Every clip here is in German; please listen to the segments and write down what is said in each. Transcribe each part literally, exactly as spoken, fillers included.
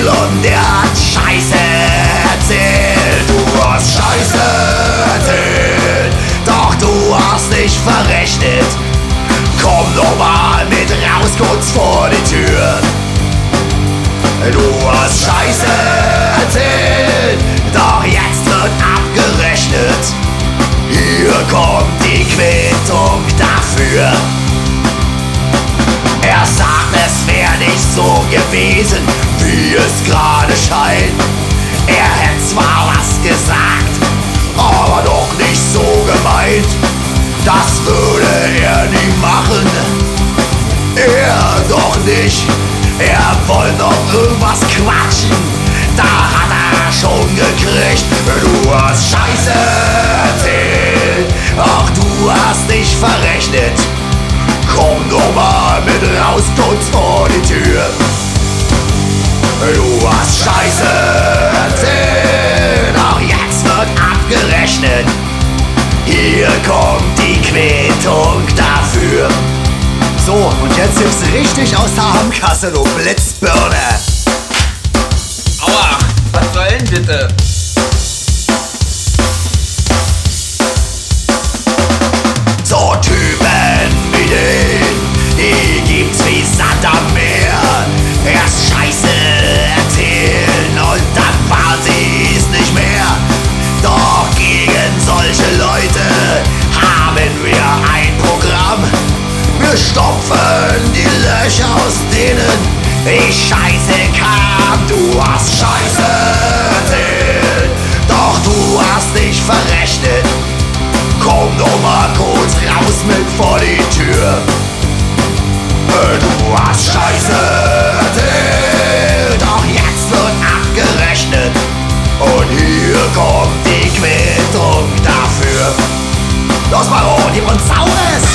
und der hat Scheiße erzählt. Du hast Scheiße erzählt, doch du hast nicht verrechnet. Komm doch mal mit raus, kurz vor die Tür. Du hast Scheiße erzählt, doch jetzt wird abgerechnet. Hier kommt die Quittung dafür. Er sagt, es wäre nicht so gewesen, wie es gerade scheint. Er hätte zwar was gesagt, aber doch nicht so gemeint. Das würde er nie machen, er doch nicht. Er wollte noch irgendwas quatschen, da hat er schon gekriegt. Du hast Scheiße erzählt, ach du hast nicht verrechnet. Komm doch mal mit raus, kurz vor die Tür. Du hast Scheiße erzählt, ach jetzt wird abgerechnet. Hier kommt die Quittung dafür. So, und jetzt gibt's richtig aus der Armkasse, du Blitzbirne. Aua, was soll denn bitte? So Typen wie den, die gibt's wie Sand am Meer. Erst Scheiße erzählen und dann waren sie's nicht mehr. Doch gegen solche Leute haben wir ein Programm. Wir stopfen die Löcher, aus denen die Scheiße kam. Du hast Scheiße erzählt, doch du hast nicht verrechnet. Komm doch mal kurz raus mit vor die Tür. Du hast Scheiße erzählt, doch jetzt wird abgerechnet. Und hier kommt die Quittung dafür. Los Baron, gib uns Saures!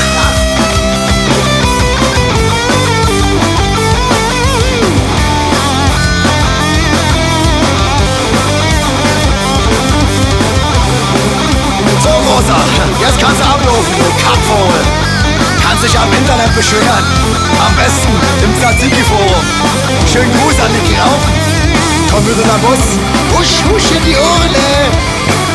So, Großer, jetzt kannst du abrufen, du Kackvogel. Kannst dich am Internet beschweren. Am besten im Tzatziki-Forum. Schönen Gruß an die Graupen. Komm bitte nach Bus. Husch, husch in die Urne.